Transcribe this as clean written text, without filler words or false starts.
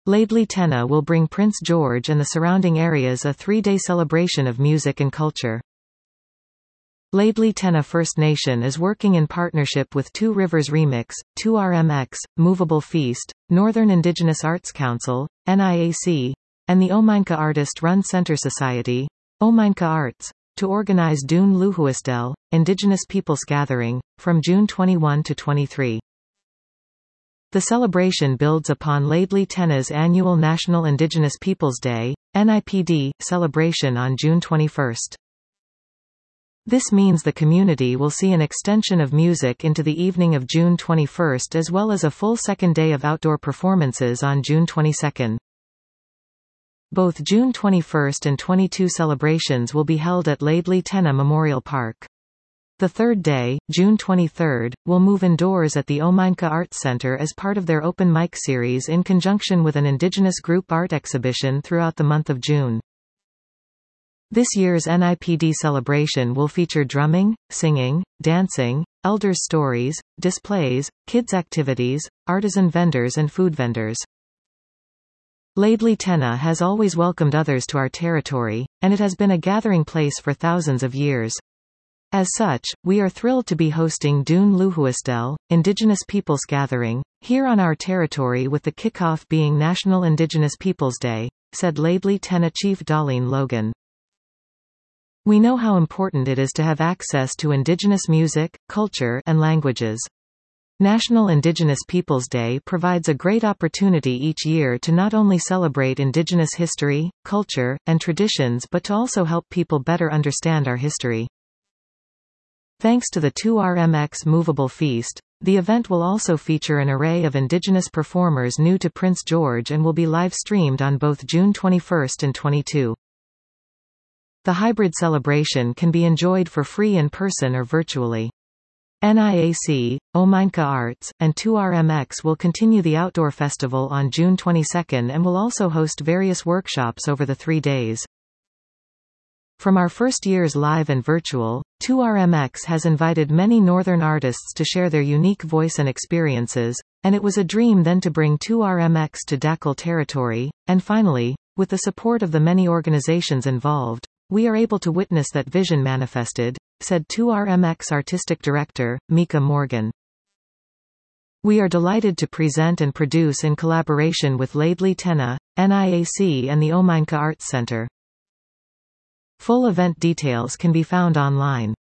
Laidley Tenna will bring Prince George and the surrounding areas a 3-day celebration of music and culture. Laidley Tenna First Nation is working in partnership with Two Rivers Remix, 2RMX, Movable Feast, Northern Indigenous Arts Council, NIAC, and the Omineca Artist-run Centre Society, Omineca Arts, to organize Dún Luhuisdel, Indigenous Peoples Gathering, from June 21 to 23. The celebration builds upon Laidley Tenna's annual National Indigenous Peoples Day, NIPD, celebration on June 21. This means the community will see an extension of music into the evening of June 21 as well as a full second day of outdoor performances on June 22. Both June 21 and 22 celebrations will be held at Laidley Tenna Memorial Park. The third day, June 23, will move indoors at the Omineca Arts Centre as part of their open mic series in conjunction with an Indigenous group art exhibition throughout the month of June. This year's NIPD celebration will feature drumming, singing, dancing, elders' stories, displays, kids' activities, artisan vendors and food vendors. Laidley Tenna has always welcomed others to our territory, and it has been a gathering place for thousands of years. As such, we are thrilled to be hosting Dún Luhuisdel, Indigenous Peoples Gathering, here on our territory with the kickoff being National Indigenous Peoples Day, said Laidley Tenna Chief Darlene Logan. We know how important it is to have access to Indigenous music, culture, and languages. National Indigenous Peoples Day provides a great opportunity each year to not only celebrate Indigenous history, culture, and traditions but to also help people better understand our history. Thanks to the 2RMX Movable Feast, the event will also feature an array of Indigenous performers new to Prince George and will be live-streamed on both June 21 and 22. The hybrid celebration can be enjoyed for free in person or virtually. NIAC, Omineca Arts, and 2RMX will continue the outdoor festival on June 22 and will also host various workshops over the 3 days. From our first years live and virtual, 2RMX has invited many northern artists to share their unique voice and experiences, and it was a dream then to bring 2RMX to Dakhel territory, and finally, with the support of the many organizations involved, we are able to witness that vision manifested, said 2RMX Artistic Director, Mika Morgan. We are delighted to present and produce in collaboration with Laidley Tenna, NIAC and the Omineca Arts Centre. Full event details can be found online.